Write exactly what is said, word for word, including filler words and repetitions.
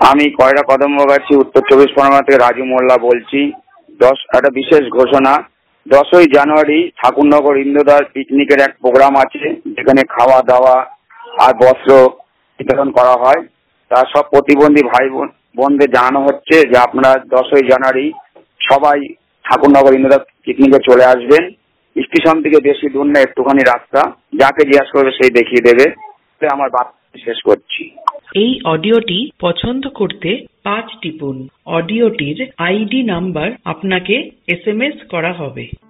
আমি কয়রা কদমগাছি উত্তর চব্বিশ পরগনা থেকে রাজু মোল্লা বলছি। দশ একটা বিশেষ ঘোষণা, দশই জানুয়ারি ঠাকুরনগর ইন্দ্রদার পিকনিকের এক প্রোগ্রাম আছে, যেখানে খাওয়া দাওয়া আর বস্ত্র বিতরণ করা হয়। তা সব প্রতিবন্ধী ভাই বোন বোনদের জানানো হচ্ছে যে আপনারা দশই জানুয়ারি সবাই ঠাকুরনগর ইন্দ্রদার পিকনিকে চলে আসবেন। স্টেশন থেকে বেশি দূর না, একটুখানি রাস্তা, যাকে জিজ্ঞাসা করবে সেই দেখিয়ে দেবে। আমার বার্তা শেষ করছি। এই অডিওটি পছন্দ করতে পাঁচ টিপুন। অডিওটির আইডি নাম্বার আপনাকে এস এম এস করা হবে।